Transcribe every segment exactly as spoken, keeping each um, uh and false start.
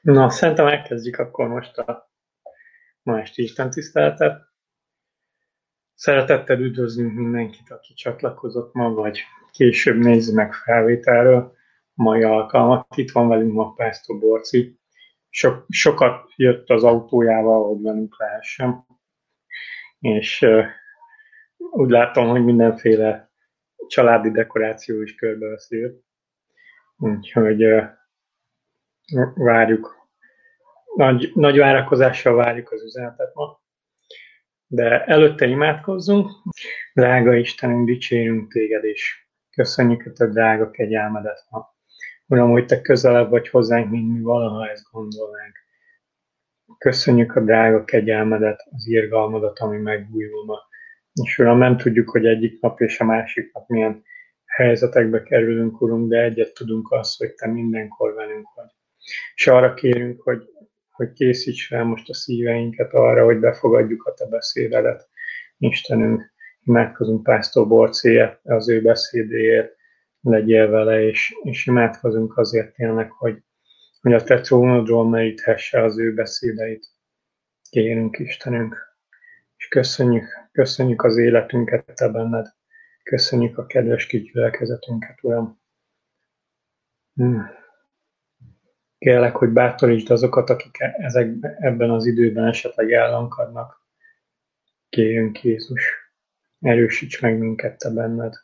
Na, szerintem elkezdjük akkor most a ma esti Isten tiszteletet. Szeretettel üdvözlünk mindenkit, aki csatlakozott ma, vagy később nézzi meg felvételről a mai alkalmat. Itt van velünk ma Pásztor Borci. Sok, sokat jött az autójával, hogy velünk lehessen. És uh, úgy látom, hogy mindenféle családi dekoráció is körbeveszi őt. Úgyhogy uh, várjuk. Nagy, nagy várakozással várjuk az üzenetet ma. De előtte imádkozzunk. Drága Istenünk, dicsérünk téged, és köszönjük a te drága kegyelmedet ma. Uram, hogy te közelebb vagy hozzánk, mint mi valaha ezt gondolnánk. Köszönjük a drága kegyelmedet, az irgalmadat, ami megújul ma. És Uram, nem tudjuk, hogy egyik nap és a másik nap milyen helyzetekbe kerülünk, Urunk, de egyet tudunk azt, hogy te mindenkor velünk vagy. És arra kérünk, hogy hogy készíts fel most a szíveinket arra, hogy befogadjuk a te beszédedet. Istenünk, imádkozunk Pásztor Borcéért, az ő beszédéért, legyél vele, és, és imádkozunk azért tényleg, hogy, hogy a te trónodról meríthesse az ő beszédeit. Kérünk, Istenünk, és köszönjük, köszönjük az életünket te benned. Köszönjük a kedves kis gyülekezetünket, Uram. Hmm. Kérlek, hogy bátorítsd azokat, akik ezek, ebben az időben esetleg ellankadnak. Kérjünk, Jézus, erősíts meg minket te benned.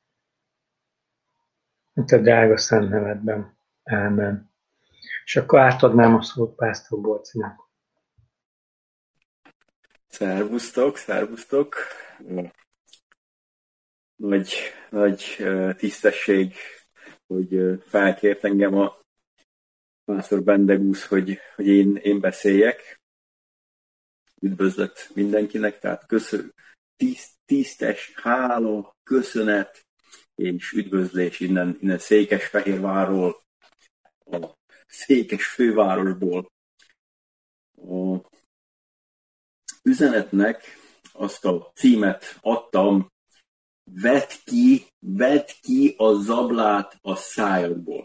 A te drága szent nevedben. Ámen. És akkor átadnám a szót Pásztor Borcinak. Szervusztok, szervusztok. Nagy, nagy tisztesség, hogy felkért engem a Pásztor Bendegúz, hogy, hogy én, én beszéljek. Üdvözlet mindenkinek, tehát köszön, tiszt, tisztes, hála, köszönet és üdvözlés innen, innen Székesfehérvárról, a székes fővárosból. A üzenetnek azt a címet adtam, vedd ki, vedd ki a zablát a szájadból.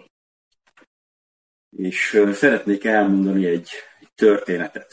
És szeretnék elmondani egy, egy történetet.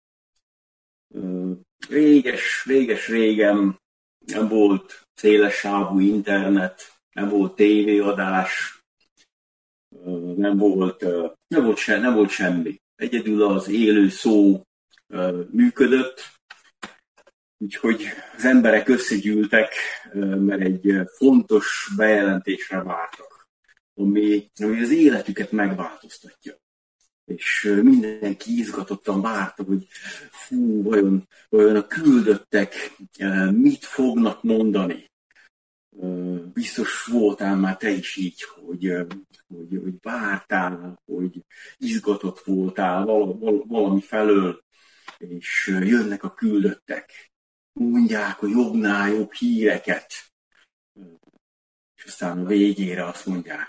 Réges, réges régen nem volt szélessávú internet, nem volt tévéadás, nem volt, nem volt, se, nem volt semmi. Egyedül az élő szó működött, úgyhogy az emberek összegyűltek, mert egy fontos bejelentésre vártak. Ami, ami az életüket megváltoztatja. És mindenki izgatottan várta, hogy fú, vajon, vajon a küldöttek mit fognak mondani. Biztos voltál már te is így, hogy, hogy, hogy vártál, hogy izgatott voltál valami felől, és jönnek a küldöttek. Mondják a jobbnál jobb híreket. És aztán a végére azt mondják,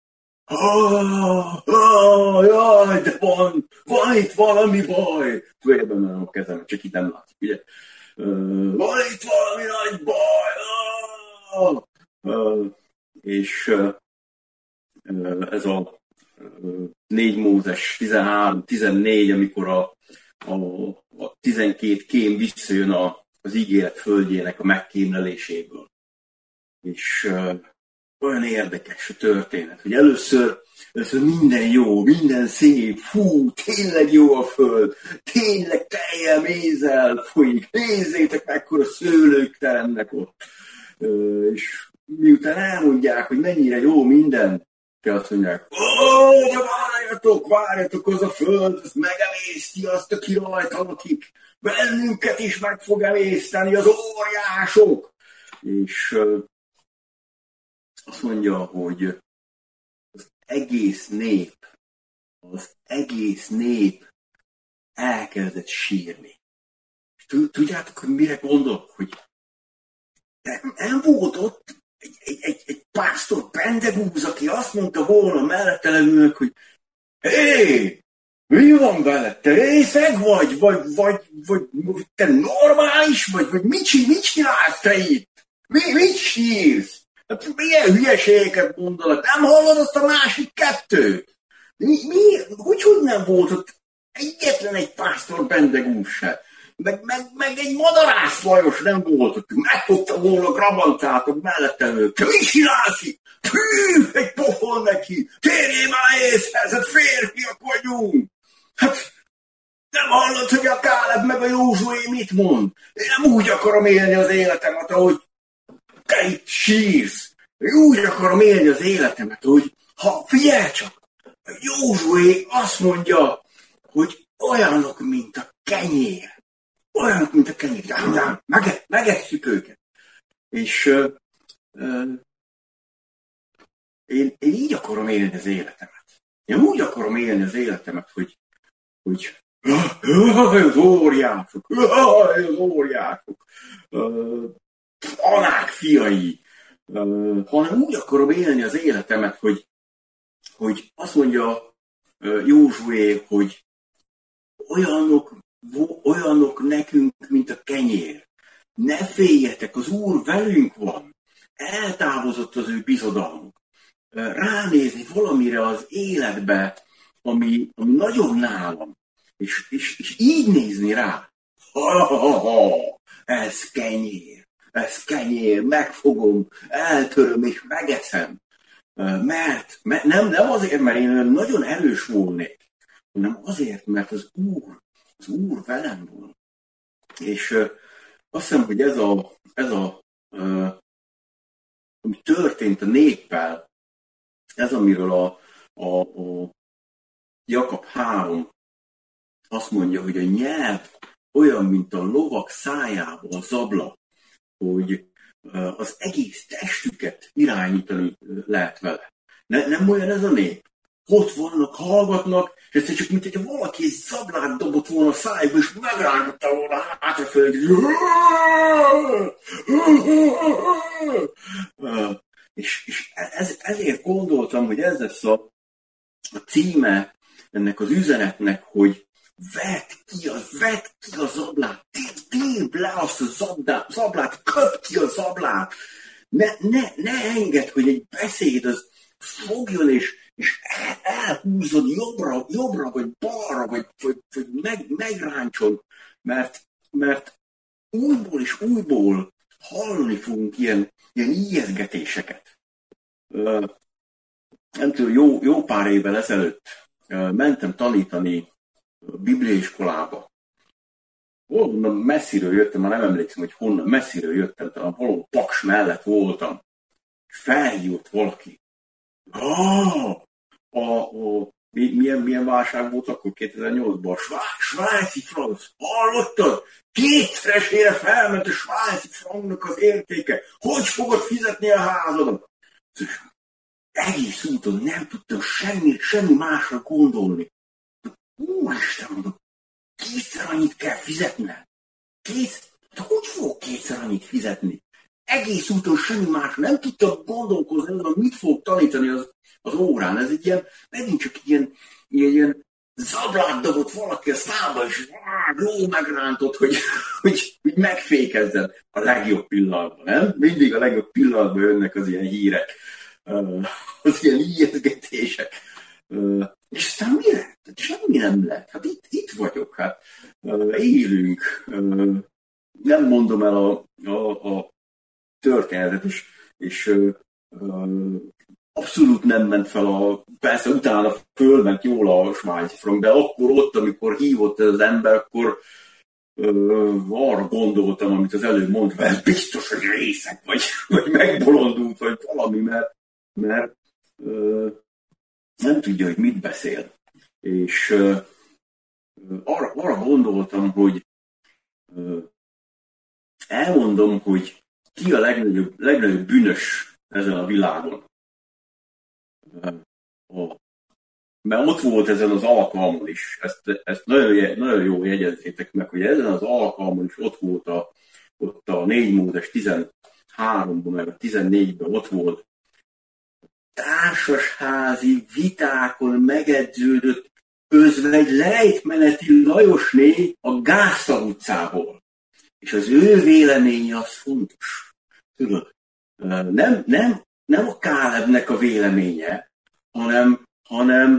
Ah, ah, jaj, de van, van itt valami baj. Főjében menem a kezem, csak itt nem látszik, ugye? Uh, van itt valami nagy baj. Ah! Uh, és uh, ez a uh, négy Mózes tizenhárom tizennégy, amikor a, a, a tizenkét kém visszajön a, az ígéret földjének a megkémleléséből. És uh, olyan érdekes a történet, hogy először, először minden jó, minden szép, fú, tényleg jó a föld, tényleg tejjel, mézzel folyik, nézzétek mekkora szőlők teremnek ott. És miután elmondják, hogy mennyire jó minden, kell azt mondják, ó, de várjatok, várjatok, az a föld, az megemészti azt, aki rajta lakik, bennünket is meg fog emészteni az óriások. És azt mondja, hogy az egész nép, az egész nép elkezdett sírni. Tudjátok, hogy mire gondolok? Hogy nem, nem volt ott egy, egy, egy, egy Pásztor Bendegúz, aki azt mondta volna mellette levőnek, hogy hé, mi van veled? Te részeg vagy? Vagy, vagy, vagy te normális vagy? Vagy mit, mit csinálsz te itt? Mi, mit sírsz? Hát milyen hülyeségeket mondanak? Nem hallod azt a másik kettőt? Mi, miért? Hogy, hogy nem volt ott egyetlen egy pásztor bendegús se? Meg, meg, meg egy madarász Lajos nem volt ott. Megfogta volna Grabantátok mellettem ők. Te mit csinálsz itt? Hű, egy pofon neki. Térjél már észhez, hát férfiak vagyunk. Hát nem hallod, hogy a Káleb meg a Józsué mit mond? Én nem úgy akarom élni az életemet, ahogy te itt sírsz. Én úgy akarom élni az életemet, hogy ha figyelj csak, Józsué azt mondja, hogy olyanok, mint a kenyér. Olyanok, mint a kenyér. Mege, megesszük őket. És uh, uh, én, én így akarom élni az életemet. Én úgy akarom élni az életemet, hogy, hogy az óriások, az óriások, uh, anák fiai, uh, hanem úgy akarom élni az életemet, hogy, hogy azt mondja uh, Józsué, hogy olyanok, olyanok nekünk, mint a kenyér. Ne féljetek, az Úr velünk van. Eltávozott az ő bizodalmuk. Uh, ránézni valamire az életbe, ami, ami nagyobb nálam. És, és, és így nézni rá. Ha, ha, ha, ez kenyér, ez kenyér, megfogom, eltöröm és megeszem. Mert, mert nem, nem azért, mert én nagyon erős volnék, hanem azért, mert az Úr, az Úr velem van. És uh, azt hiszem, hogy ez a, ez a uh, ami történt a néppel, ez amiről a, a, a Jakab három azt mondja, hogy a nyelv olyan, mint a lovak szájába a zabla, hogy az egész testüket irányítani lehet vele. Ne, nem olyan ez a nép. Ott vannak, hallgatnak, és egyszer csak mint hogyha valaki egy zablát dobott volna a szájba, és megrántotta volna hátrafelé. És, és ez, ezért gondoltam, hogy ez lesz a, a címe ennek az üzenetnek, hogy vedd ki a, vedd ki a zablát, tépd le azt a zablát, zablát, köpd ki a zablát. Ne, ne, ne engedd, hogy egy beszéd az fogjon és, és el, elhúzod jobbra, jobbra, vagy balra, vagy, vagy, vagy meg, megráncson, mert, mert újból és újból hallani fogunk ilyen, ilyen ijeszgetéseket. Nem tudom, jó, jó pár évvel ezelőtt mentem tanítani bibliaiskolába. Honnan messziről jöttem, már nem emlékszem, hogy honnan messziről jöttem, talán valahol Paks mellett voltam, és felhívott valaki. Ah, a, a, milyen, milyen válság volt akkor kétezer-nyolcban? A svá- svájci frank, hallottad? Kétszeresére felment a svájci franknak az értéke. Hogy fogod fizetni a házadat? Egész úton nem tudtam semmi, semmi másra gondolni. Úristen, mondom, kétszer annyit kell fizetnem. Kétszer? De hogy fogok kétszer annyit fizetni? Egész úton semmi más, nem tudtam gondolkozni, hogy mit fog tanítani az, az órán. Ez egy ilyen, megint csak ilyen, ilyen, ilyen zablát dobott valaki a szába, és jó megrántott, hogy, hogy, hogy megfékezzen a legjobb pillanatban, nem? Mindig a legjobb pillanatban jönnek az ilyen hírek, az ilyen ijeszgetések. És aztán mi lett? Semmi nem lett. Hát itt, itt vagyok, hát élünk. Nem mondom el a, a, a történetet, és, és abszolút nem ment fel a... Persze utána fölment jól a svájci frank, de akkor ott, amikor hívott ez az ember, akkor arra gondoltam, amit az előbb mondtam, ez biztos, hogy részeg, vagy, vagy megbolondult, vagy valami, mert, mert nem tudja, hogy mit beszél. És uh, arra, arra gondoltam, hogy uh, elmondom, hogy ki a legnagyobb, legnagyobb bűnös ezen a világon. Uh, a, mert ott volt ezen az alkalmon is, ezt, ezt nagyon, nagyon jól jegyezzétek meg, hogy ezen az alkalmon is ott volt a, ott a négy Mózes tizenháromban, meg a tizennégyben ott volt társasházi vitákon megedződött özvegy lejtmeneti Lajosné a Gásza utcából. És az ő véleménye az fontos. Tudod, nem, nem, nem a Kálebnek a véleménye, hanem, hanem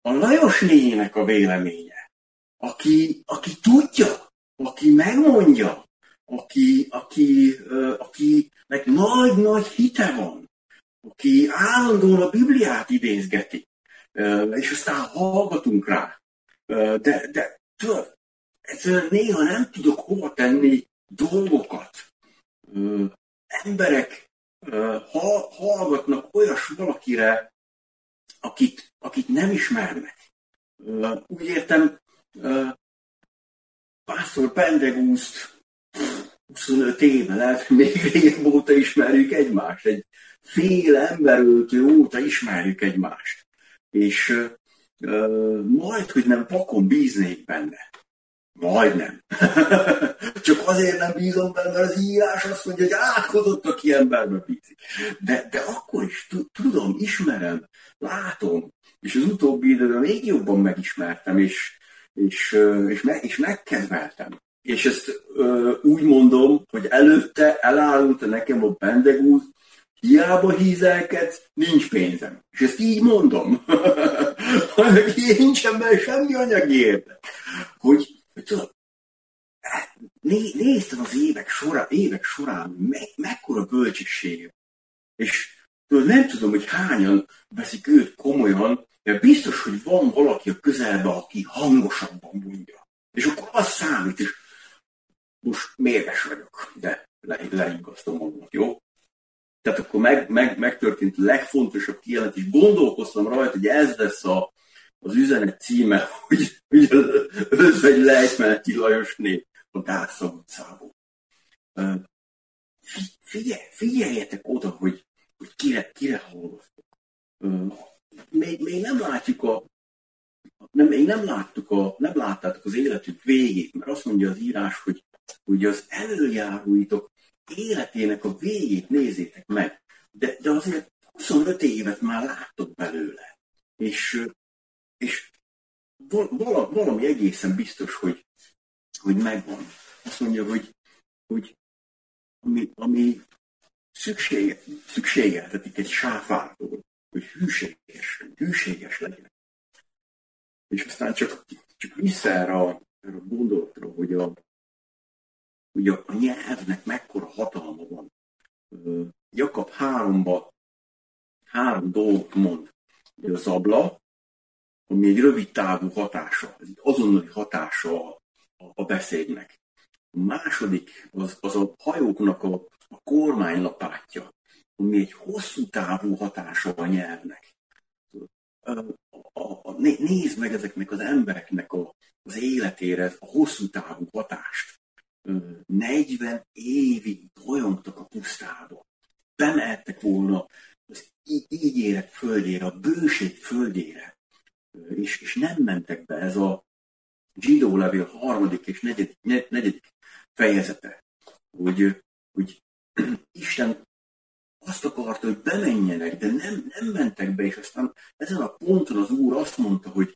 a Lajos nének a véleménye, aki, aki tudja, aki megmondja, aki, aki, uh, akinek nagy-nagy hite van, aki állandóan a Bibliát idézgeti, uh, és aztán hallgatunk rá. Uh, de, de tudod, egyszerűen néha nem tudok hova tenni dolgokat. Uh, emberek uh, ha, hallgatnak olyas valakire, akit, akit nem ismernek. Uh, úgy értem, uh, Pásztor Pendegúzt huszonöt éve, lehet, még régebb óta ismerjük egymást. Egy fél emberöltő óta ismerjük egymást. És uh, majd, hogy nem vakon bíznék benne. Majdnem. Csak azért nem bízom benne, mert az írás azt mondja, hogy átkozott, aki emberbe bízik. De, de akkor is tudom, ismerem, látom, és az utóbbi időben még jobban megismertem, és, és, és, me, és megkedveltem. És ezt ö, úgy mondom, hogy előtte elárulta nekem a Pendegúz, hiába hízelkedsz, nincs pénzem. És ezt így mondom. Nincsen benne semmi anyagi érdek. Hogy tudod, né, néztem az évek során, évek során me, mekkora bölcsessége. És tudod, nem tudom, hogy hányan veszik őt komolyan, de biztos, hogy van valaki a közelben, aki hangosabban mondja. És akkor az számít, és most mérges vagyok, de le, leigaztom magamnak, jó? Tehát akkor meg, meg, megtörtént a legfontosabb kijelentés. Gondolkoztam rajta, hogy ez lesz a az üzenet címe, hogy, hogy az özvegy lejtmeneti Lajosné a Gásza utcából. Figyelj, figyeljetek oda, hogy, hogy kire, kire hallgatok. Még, még nem látjuk a nem, még nem láttuk a, nem láttátok az életük végét, mert azt mondja az írás, hogy, hogy az előjáróitok életének a végét nézzétek meg. De, de azért huszonöt évet már láttok belőle. És És valami egészen biztos, hogy, hogy megvan. Azt mondja, hogy, hogy ami, ami szüksége, szükségeltetik egy sáfártól, hogy hűséges, hűséges legyen. És aztán csak, csak vissza erre a, erre a gondolatra, hogy, a, hogy a, a nyelvnek mekkora hatalma van. Jakab háromba három dolgot mond. A zabla, ami egy rövid távú hatása, egy azonnali hatása a, a beszédnek. A második az, az a hajóknak a, a kormánylapátja, ami egy hosszú távú hatása a nyelvnek. A, a, a, nézd meg ezeknek az embereknek a, az életére a hosszú távú hatást. negyven évig dolyogtak a pusztába. Bemehettek volna az ígéret földjére, a bőség földjére. És, és nem mentek be. Ez a zsidó levél harmadik és negyedik, negyedik fejezete, hogy, hogy Isten azt akarta, hogy bemenjenek, de nem, nem mentek be, és aztán ezen a ponton az Úr azt mondta, hogy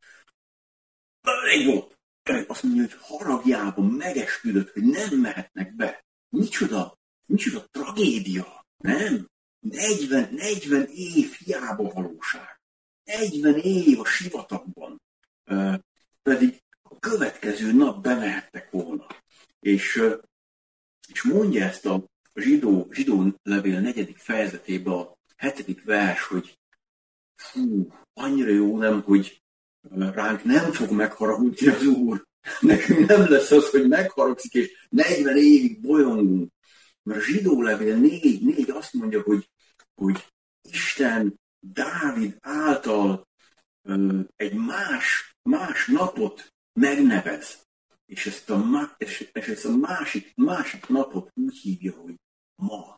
elég volt. Azt mondja, hogy haragjában megesküdött, hogy nem mehetnek be. Micsoda, micsoda tragédia, nem? negyven, negyven év hiába valóság. negyven év a sivatagban, uh, pedig a következő nap bemehettek volna. És, uh, és mondja ezt a zsidó, zsidó levél negyedik fejezetében a hetedik vers, hogy fú, annyira jó nem, hogy ránk nem fog megharagudni az Úr. Nekünk nem lesz az, hogy megharagszik, és negyven évig bolyongunk. Mert a zsidó levél négy, négy azt mondja, hogy, hogy Isten Dávid által ö, egy más, más napot megnevez, és ezt a, és, és ezt a másik, másik napot úgy hívja, hogy ma.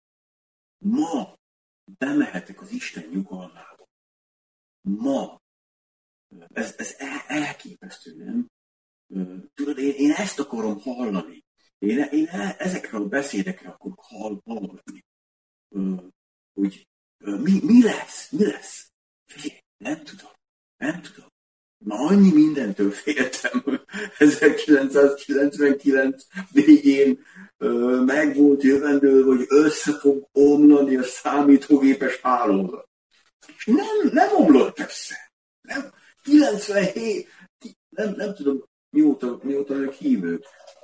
Ma bemehetek az Isten nyugalmába. Ma. Ez, ez el, elképesztő, nem? Tudod, én, én ezt akarom hallani. Én, én ezekről a beszédekre akarok hallgatni. Hogy mi, mi lesz? Mi lesz? Figyelj, nem tudom. Nem tudom. Ma annyi mindentől féltem. ezerkilencszázkilencvenkilenc végén meg volt jövendő, hogy össze fog omlani a számítógépes hálózat. És nem, nem omlott össze. Nem. kilencvenhét, nem, nem tudom, mióta, mióta ők hívők.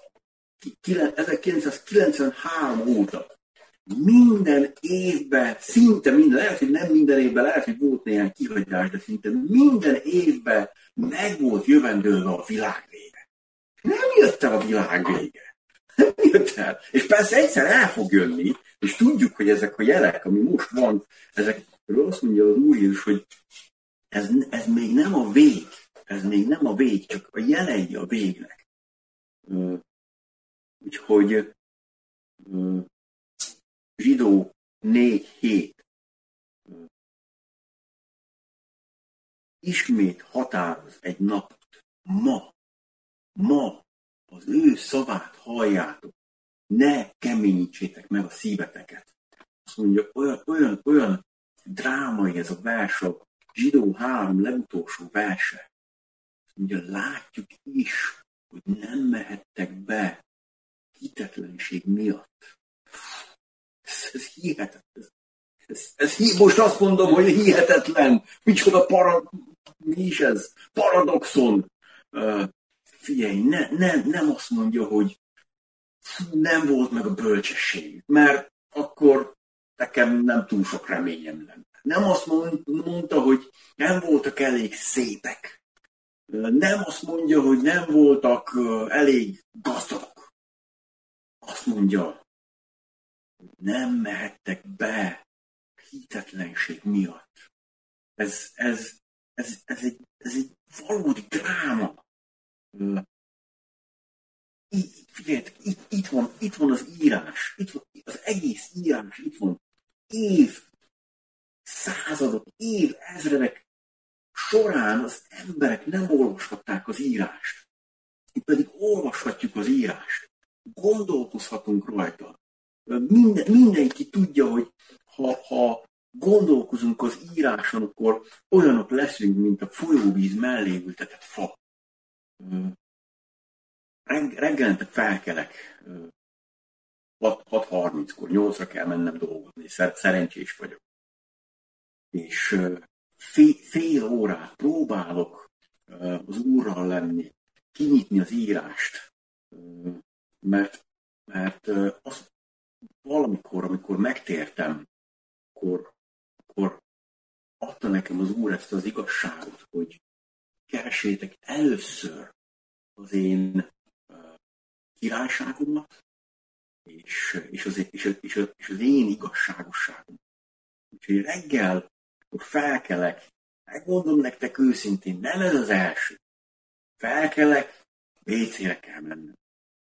ezerkilencszázkilencvenhárom óta minden évben, szinte minden, lehet, hogy nem minden évben, lehet, hogy volt néhány kihagyás, de szinte minden évben meg volt jövendőlve a világ vége. Nem jött el a világ vége. Nem jött el. És persze egyszer el fog jönni, és tudjuk, hogy ezek a jelek, ami most van, ezekről azt mondja az Úr Jézus, hogy ez, ez még nem a vég. Ez még nem a vég, csak a jelei a végnek. Úgyhogy Zsidó négy hét ismét határoz egy napot. Ma, ma az ő szavát halljátok, ne keményítsétek meg a szíveteket. Azt mondja, olyan, olyan, olyan drámai ez a vers, a Zsidó három legutolsó verse. Azt mondja, látjuk is, hogy nem mehettek be hitetlenség miatt. Ez, ez hihetetlen. Ez, ez, ez, most azt mondom, hogy hihetetlen. Micsoda para, mi is ez? Paradoxon. Uh, figyelj, ne, ne, nem azt mondja, hogy nem volt meg a bölcsesség, mert akkor nekem nem túl sok reményem lenne. Nem azt mondta, hogy nem voltak elég szépek. Nem azt mondja, hogy nem voltak elég gazdagok. Azt mondja, hogy nem mehettek be hitetlenség miatt. Ez, ez, ez, ez, egy, ez egy valódi dráma. Itt, figyeljetek, itt, itt, van, itt van az írás, itt van, az egész írás, itt van év, századok, év, ezredek során az emberek nem olvashatták az írást. Itt pedig olvashatjuk az írást. Gondolkozhatunk rajta. Minden, mindenki tudja, hogy ha, ha gondolkozunk az íráson, akkor olyanok leszünk, mint a folyóvíz mellé ültetett fa. Reg, reggelente felkelek, hat harminckor, nyolcra kell mennem dolgozni, szerencsés vagyok. És fél, fél órát próbálok az Úrral lenni, kinyitni az írást, mert, mert az valamikor, amikor megtértem, akkor, akkor adta nekem az Úr ezt az igazságot, hogy keresétek először az én királyságomat, és, és, az, és, az, és, az, és az én igazságosságom. Úgyhogy reggel, akkor felkelek, megmondom nektek őszintén, nem ez az első. Felkelek, vécére kell mennem.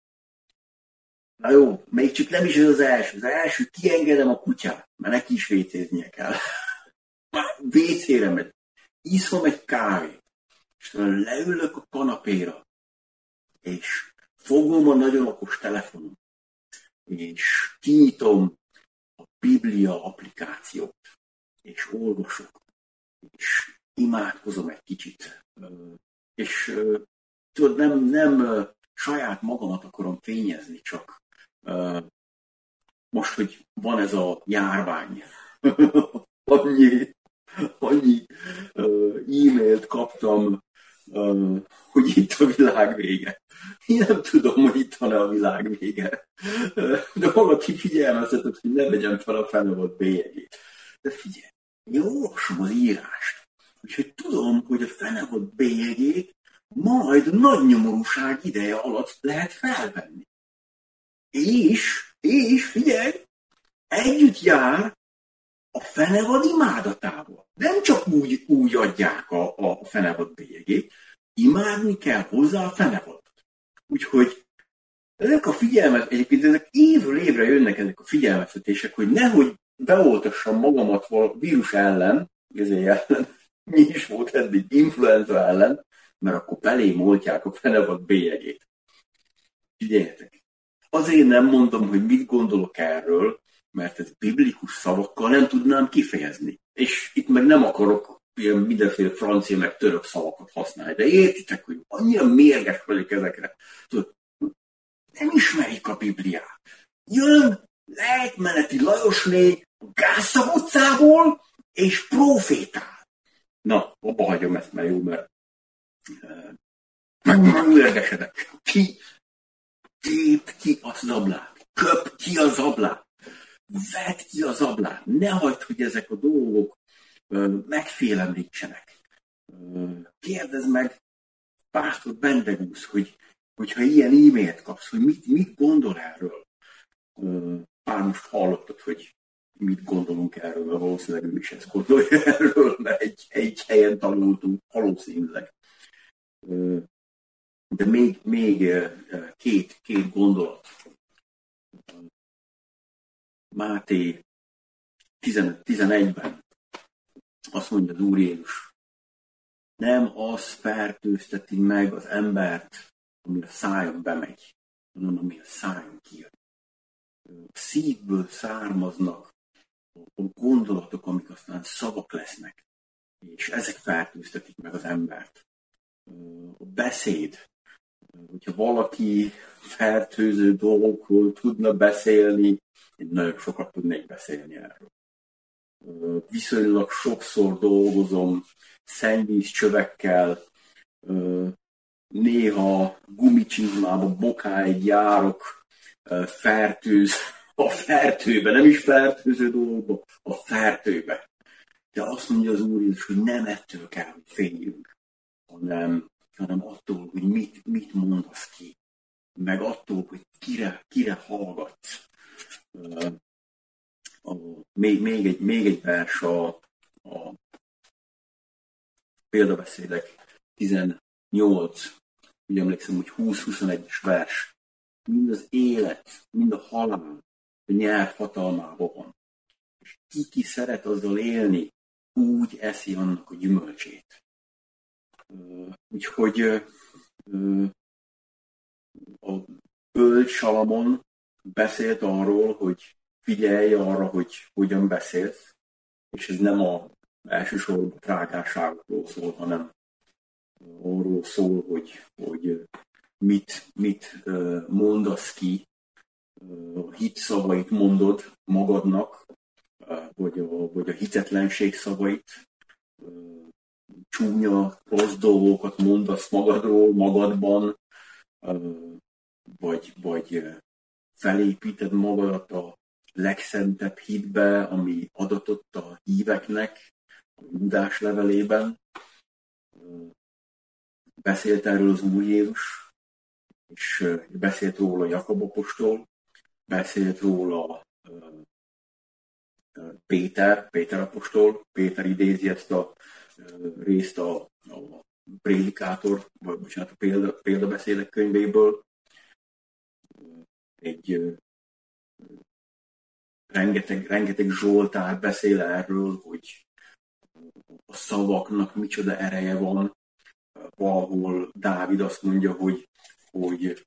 Na jó, még csak nem is ez az első. Az első, kiengedem a kutyát, mert neki is vécéznie kell. Vécére megy. Iszom egy kávét, és leülök a kanapéra, és fogom a nagyon okos telefonom, és kinyitom a Biblia applikációt, és olvasok, és imádkozom egy kicsit. És tudod, nem, nem saját magamat akarom fényezni, csak most, hogy van ez a járvány, annyi, annyi e-mailt kaptam, hogy itt a világ vége. Én nem tudom, hogy itt van a világ vége. De valaki figyelmeztetett, hogy ne vegyem fel a fenevott bélyegét. De figyelj, én olvasom az írást. Úgyhogy tudom, hogy a fenevott bélyegét majd nagy nyomorúság ideje alatt lehet felvenni. És, és figyelj, együtt jár a fenevad imádatával. Nem csak úgy, úgy adják a, a fenevad bélyegét, imádni kell hozzá a fenevadot. Úgyhogy ezek a figyelmet, egyébként ezek évről évre jönnek ezek a figyelmeztetések, hogy nehogy beoltassam magamat a vírus ellen, ezért ellen, mi is volt eddig, influenza ellen, mert akkor belém oltják a fenevad bélyegét. Figyeljetek, azért nem mondom, hogy mit gondolok erről, mert ez biblikus szavakkal nem tudnám kifejezni. És itt meg nem akarok ilyen mindenféle francia meg török szavakat használni, de értitek, hogy annyira mérges vagyok ezekre. Tudod, nem ismerik a Bibliát. Jön lejtmeneti Lajosné a Gásza utcából, és profétál. Na, abba hagyom ezt, mert jó, mert megmérgesedek. Ki tép ki a zablát, köp ki a zablát, vedd ki a zablát, ne hagyd, hogy ezek a dolgok megfélemlítsenek. Kérdezd meg pásztor Bendegúz, hogy, hogyha ilyen e-mailt kapsz, hogy mit, mit gondol erről. Már most hallottad, hogy mit gondolunk erről, mert valószínűleg ő is ezt gondolja erről, mert egy, egy helyen tanultunk, valószínűleg. De még, még két, két gondolat. Máté tizenöt tizenegyben azt mondja az Úr Jézus, nem az fertőzteti meg az embert, ami a szájon bemegy, hanem ami a szájon kijön. A szívből származnak a gondolatok, amik aztán szavak lesznek, és ezek fertőztetik meg az embert. A beszéd, hogyha valaki fertőző dolgokról tudna beszélni, én nagyon sokat tudnék beszélni erről. Viszonylag sokszor dolgozom szennyvíz csövekkel, néha gumicsizmába bokáig járok, fertőz, a fertőbe, nem is fertőző dolgokba, a fertőbe. De azt mondja az Úr Jézus, hogy nem ettől kell, hogy féljünk, hanem, hanem attól, hogy mit, mit mondasz ki, meg attól, hogy kire, kire hallgatsz. A, még, még, egy, még egy vers a, a példabeszédek tizennyolc, úgy emlékszem, hogy húsz-huszonegyes vers. Mind az élet, mind a halál a nyelv hatalmában van. És ki, ki szeret azzal élni, úgy eszi annak a gyümölcsét. Úgyhogy a bölcs Salamon beszélt arról, hogy figyelj arra, hogy hogyan beszélsz, és ez nem a elsősorban trágárságokról szól, hanem arról szól, hogy, hogy mit, mit mondasz ki, a hit szavait mondod magadnak, vagy a, vagy a hitetlenség szavait, csúnya, rossz dolgokat mondasz magadról, magadban, vagy, vagy felépíted magadat a legszentebb hitbe, ami adatott a híveknek a Júdás levelében. Beszélt erről az Úr Jézus, és beszélt róla Jakab apostol, beszélt róla Péter, Péter apostol, Péter idézi ezt a részt a, a prédikátor, vagy bocsánat, a példa, példabeszédek könyvéből. Egy rengeteg, rengeteg Zsoltár beszél erről, hogy a szavaknak micsoda ereje van. Valahol Dávid azt mondja, hogy, hogy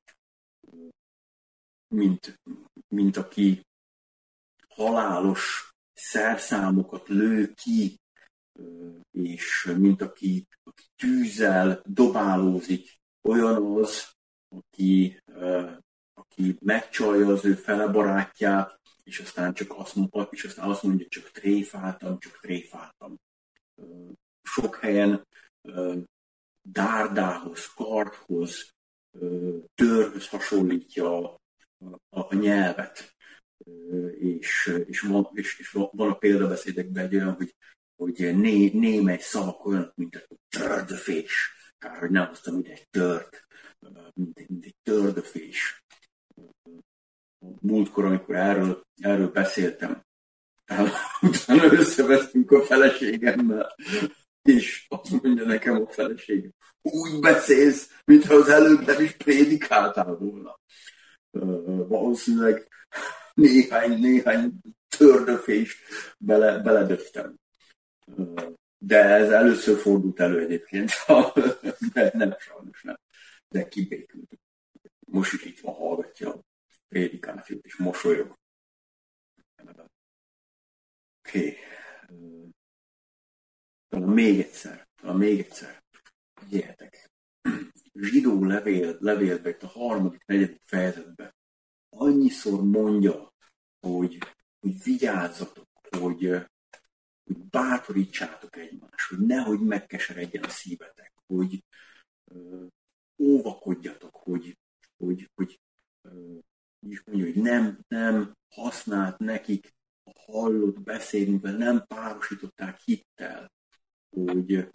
mint, mint aki halálos szerszámokat lő ki, és mint aki, aki tűzzel dobálózik, olyan az, aki, aki megcsalja az ő fele barátját, és aztán csak azt mondja, és aztán azt mondja, csak tréfáltam, csak tréfáltam. Sok helyen dárdához, kardhoz, törhöz hasonlítja a, a, a nyelvet. És, és, van, és, és van a példabeszédekben egy olyan, hogy, hogy né, némely szavak olyanok, mint a tördöfés. Kár, hogy nem hoztam ide egy tört, mint egy, mint egy tördöfés. Múltkor, amikor erről, erről beszéltem, utána összevesztünk a feleségemmel, és azt mondja nekem a feleségem, úgy beszélsz, mintha az előbb nem is prédikáltál volna. Uh, valószínűleg néhány, néhány tördöfést bele, beledöftem. Uh, de ez először fordult elő egyébként, de nem, sajnos nem. De kibékültük. Most is itt van, hallgatja a prédikációt, és mosolyog. Oké. Okay. Uh, talán még egyszer, talán még egyszer. Figyeljetek. Zsidó levél, levélbe, itt a harmadik, negyedik fejezetben annyiszor mondja, hogy, hogy vigyázzatok, hogy, hogy bátorítsátok egymást, hogy nehogy megkeseredjen a szívetek, hogy, óvakodjatok, hogy, hogy, hogy is mondja, hogy nem, nem használt nekik a hallott beszédünkben, nem párosították hittel, hogy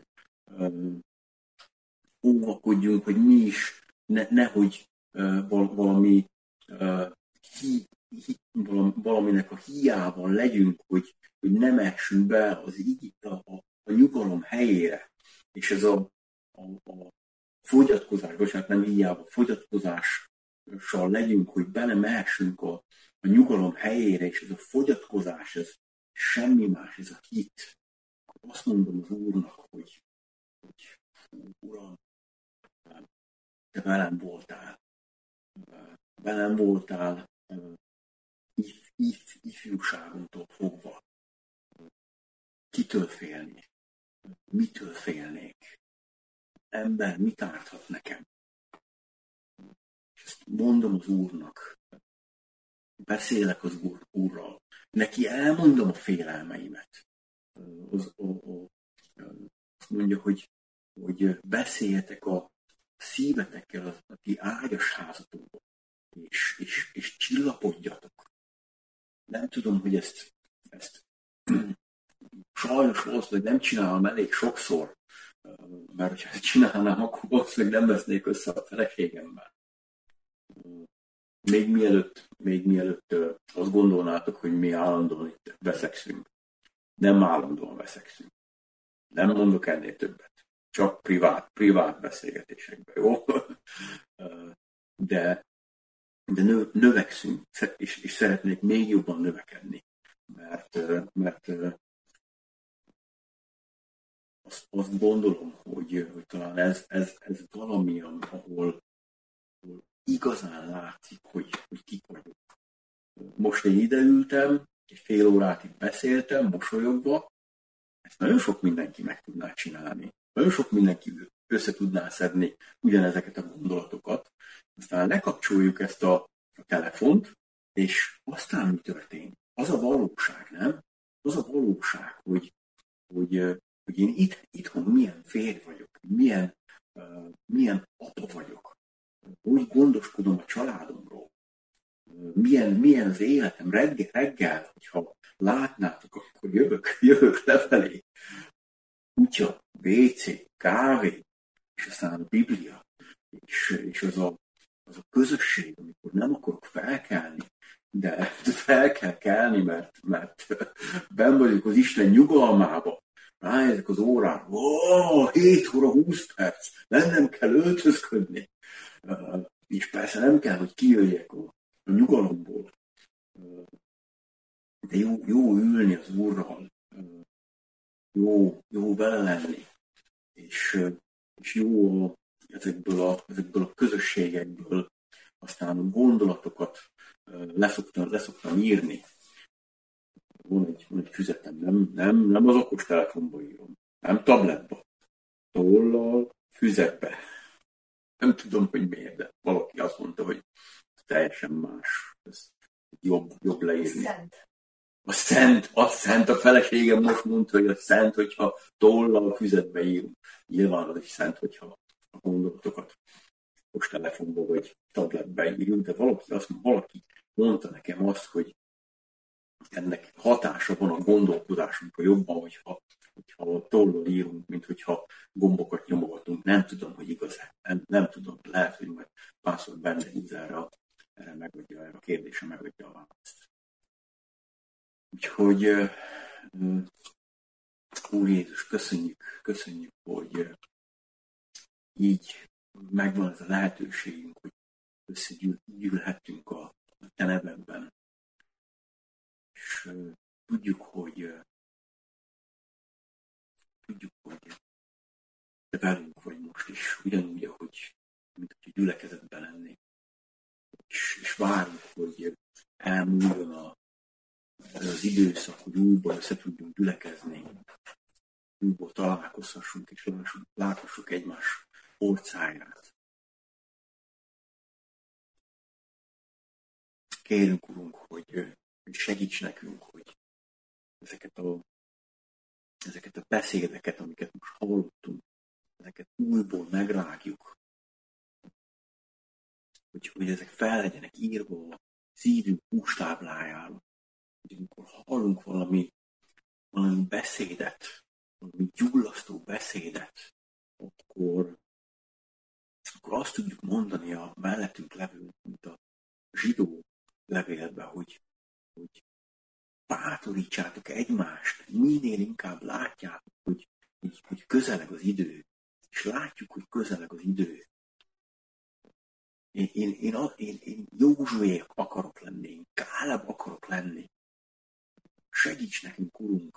óvakodjunk, hogy mi is ne, nehogy uh, valami, uh, hi, hi, valaminek a hiában legyünk, hogy, hogy nem essünk be az a, a, a nyugalom helyére. És ez a, a, a fogyatkozás, bocsánat, nem hiába, fogyatkozással legyünk, hogy bele mehessünk a, a nyugalom helyére, és ez a fogyatkozás, ez semmi más, ez a hit. Azt mondom az Úrnak, hogy, hogy Uram, te velem voltál, velem voltál if, if, ifjúságomtól fogva. Kitől félni? Mitől félnék? Ember mit árthat nekem? És ezt mondom az Úrnak, beszélek az Úr, Úrral, neki elmondom a félelmeimet. Az, o, o, azt mondja, hogy, hogy beszéljetek a szívetekkel az, a ti ágyas házatokban, és, és, és csillapodjatok. Nem tudom, hogy ezt, ezt sajnos valószínűleg nem csinálom elég sokszor, mert hogyha ezt csinálnám, akkor valószínűleg nem vesznék össze a feleségemmel. Még mielőtt, még mielőtt azt gondolnátok, hogy mi állandóan itt veszekszünk. Nem állandóan veszekszünk. Nem mondok ennél többet. Csak privát, privát beszélgetésekben, jó? De, de nö, növekszünk, és, és szeretnék még jobban növekedni. Mert, mert azt, azt gondolom, hogy, hogy talán ez, ez, ez valami, ahol, ahol igazán látszik, hogy, hogy kik vagyok. Most én ide ültem, egy fél órát itt beszéltem, mosolyogva, ezt nagyon sok mindenki meg tudná csinálni. Nagyon sok mindenki össze tudná szedni ugyanezeket a gondolatokat. Aztán lekapcsoljuk ezt a, a telefont, és aztán mi történik? Az a valóság, nem? Az a valóság, hogy, hogy, hogy én itt, itthon milyen férj vagyok, milyen, uh, milyen apa vagyok, hogy gondoskodom a családomról, milyen, milyen az életem reggel, reggel, hogyha látnátok, akkor jövök, jövök lefelé. Kutya, vé cé, kávé, és aztán a Biblia, és, és az, a, az a közösség, amikor nem akarok felkelni, de fel kell kelni, mert, mert benn vagyok az Isten nyugalmába. Rájövök az órára, ó, hét óra húsz perc, nem kell öltözködni. És persze nem kell, hogy kijöjjek a, a nyugalomból. De jó, jó ülni az Úrral, jó, jó vele lenni, és, és jó ezekből a, ezekből a közösségekből aztán a gondolatokat leszoktam, leszoktam írni. Van egy, van egy füzetem, nem, nem, nem az okostelefonba írom, nem tabletba, tollal, füzetbe. Nem tudom, hogy miért, de valaki azt mondta, hogy teljesen más. Ez jobb, jobb leírni. Szent. A szent, a szent, a feleségem most mondta, hogy a szent, hogyha tollal füzetbe írunk. Nyilván az is szent, hogyha a gondolatokat most telefonba vagy tabletbe írunk, de valaki, azt, valaki mondta nekem azt, hogy ennek hatása van a gondolkodásunkra jobban, hogyha, hogyha tollal írunk, mint hogyha gombokat nyomogatunk. Nem tudom, hogy igaz-e. Nem, nem tudom, lehet, hogy majd Pásztor benne húz erre, erre megadja, erre a kérdésre megadja a választ. Úgyhogy Úr Jézus, köszönjük, köszönjük, hogy így megvan ez a lehetőségünk, hogy összegyűlhetünk a Te nevedben. És tudjuk, hogy tudjuk, hogy Te velünk vagy most is, ugyanúgy, ahogy mint hogy gyülekezetben lennék. És, és várjuk, hogy elmúljon a az időszak, hogy újból össze tudjunk gyülekezni, újból találkozhassunk és lássuk, láthassuk egymás orcáját. Kérünk, Urunk, hogy segíts nekünk, hogy ezeket a, ezeket a beszédeket, amiket most hallottunk, ezeket újból megrágjuk, hogy, hogy ezek fel legyenek írva a szívünk hústáblájára, hogy amikor hallunk valami, valami beszédet, valami gyullasztó beszédet, akkor, akkor azt tudjuk mondani a mellettünk levő, mint a zsidó levélben, hogy, hogy bátorítsátok egymást, minél inkább látjátok, hogy, hogy, hogy közeleg az idő, és látjuk, hogy közeleg az idő. Én, én, én, én, én Józsué akarok lenni, én Káleb akarok lenni. Segíts nekünk, Urunk!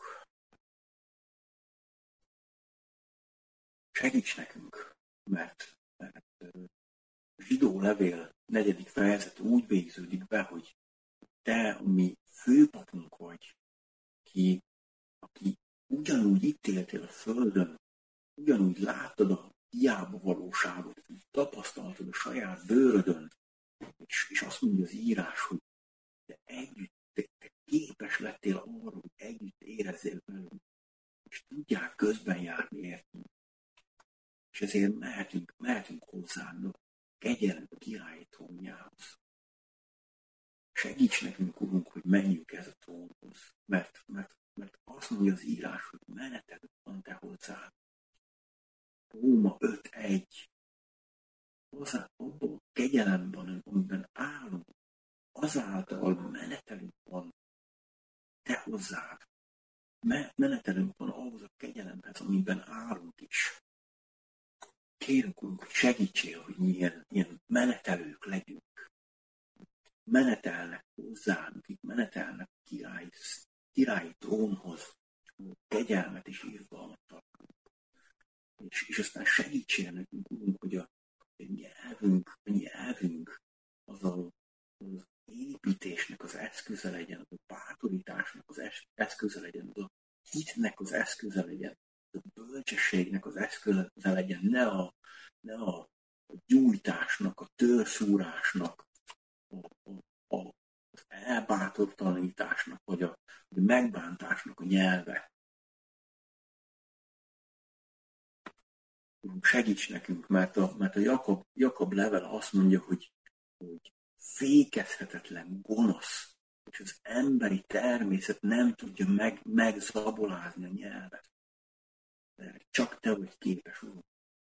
Segíts nekünk, mert, mert a zsidó levél negyedik fejezet úgy végződik be, hogy te, ami főpapunk vagy, ki, aki ugyanúgy itt éltél a földön, ugyanúgy láttad a hiába valóságot, tapasztaltad a saját bőrödön, és, és azt mondja az írás, hogy te együtt, te, te képes lettél arra, hogy együtt érezzél velünk, és tudják közben járni értünk. És ezért mehetünk, mehetünk hozzád a kegyelem királyi trónjához. Segíts nekünk, Urunk, hogy menjünk ez a trónhoz, mert, mert, mert azt mondja az írás, hogy meneted van te hozzád. Róma öt egy. Hozzá abban a kegyelemben, amiben állunk, azáltal menetelünk van te hozzád. Menetelünk van ahhoz a kegyelemhez, amiben állunk is. Kérünk, Urunk, hogy segítsél, hogy milyen ilyen menetelők legyünk. Menetelnek hozzád, akik menetelnek a királyi, királyi trónhoz, a kegyelmet és irgalmat tartunk. És, és aztán segítsél nekünk, Urunk, hogy a, a nyelvünk, a nyelvünk az a, az építésnek az eszköze legyen, az a bátorításnak az eszköze legyen, az a hitnek az eszköze legyen, a bölcsességnek az eszköze legyen, ne a, ne a gyújtásnak, a törszúrásnak, a, a, a, az elbátortalanításnak, vagy a, a megbántásnak a nyelve. Segíts nekünk, mert a, mert a Jakab, Jakab levele azt mondja, hogy, hogy fékezhetetlen gonosz, és az emberi természet nem tudja meg, megzabolázni a nyelvet. Mert csak te vagy képes, Úr.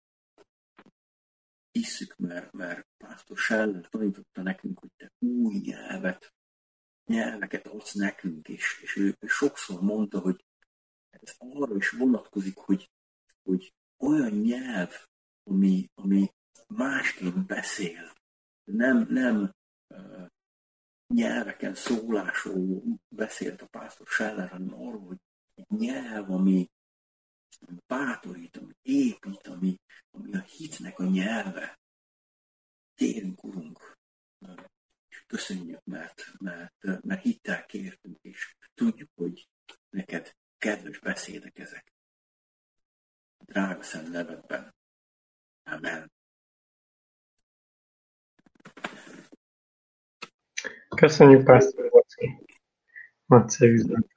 Hisszük, mert, mert Pásztor Scheller tanította nekünk, hogy te új nyelvet, nyelveket adsz nekünk, és, és ő, ő sokszor mondta, hogy ez arra is vonatkozik, hogy, hogy olyan nyelv, ami, ami másként beszél, nem, nem uh, nyelveken szólásról beszélt a Pásztor Scheller, hanem arról, hogy egy nyelv, ami bátorít, ami épít, ami, ami a hitnek a nyelve. Kérünk, Urunk, és köszönjük, mert, mert, mert hittel kértünk, és tudjuk, hogy neked kedves beszédek ezek. Drága szent nevedben. Amen. Köszönjük, Pásztor Bocki. Nagyszerű üzenet.